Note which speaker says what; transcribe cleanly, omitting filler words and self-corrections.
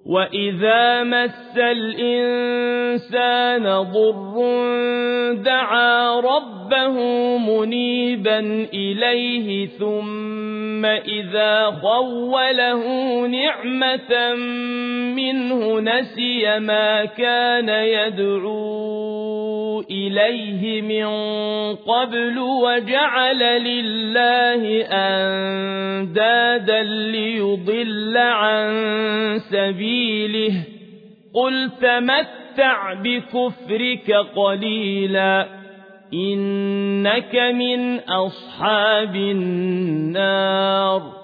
Speaker 1: وَإِذَا مَسَّ الْإِنسَانَ ضُرٌّ دَعَا رَبَّهُ مُنِيبًا إِلَيْهِ ثُمَّ إِذَا خَوَّلَهُ نِعْمَةً مِّنْهُ نَسِيَ مَا كَانَ يَدْعُو إِلَيْهِ مِن قَبْلُ وَجَعَلَ لِلَّهِ أَندَادًا لِّيُضِلَّ عَن سَبِيلِهِ قُلْ تَمَتَّعْ بِكُفْرِكَ قَلِيلًا إِنَّكَ مِنْ أَصْحَابِ النَّارِ